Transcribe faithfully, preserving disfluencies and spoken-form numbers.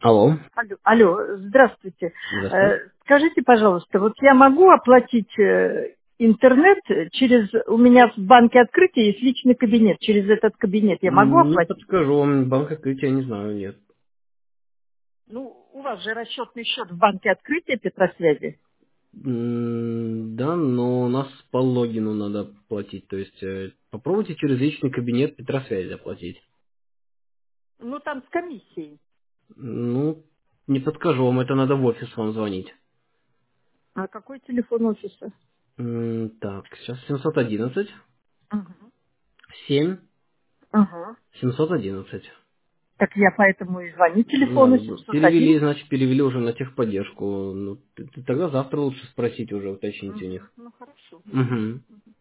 Алло, Алло, алло, здравствуйте. здравствуйте. Э, Скажите, пожалуйста, вот я могу оплатить э, интернет через... У меня в банке открытие есть личный кабинет. Через этот кабинет я могу Не оплатить? подскажу вам, банк открытия не знаю, нет. Ну, у вас же расчетный счет в банке открытия Петросвязи. М, Да, но у нас по логину надо платить, то есть э, попробуйте через личный кабинет Петросвязи оплатить. Ну, там с комиссией. Ну, не подскажу вам, это надо в офис вам звонить. А какой телефон офиса? М, Так, сейчас семьсот одиннадцать, Ага. семь, Ага. семьсот одиннадцать. Так я поэтому и звоню телефону Надо было. семьсот Перевели, один. значит, перевели уже на техподдержку. Ну, т- т- тогда завтра лучше спросить уже, уточнить у Угу. них. Ну, хорошо. Угу.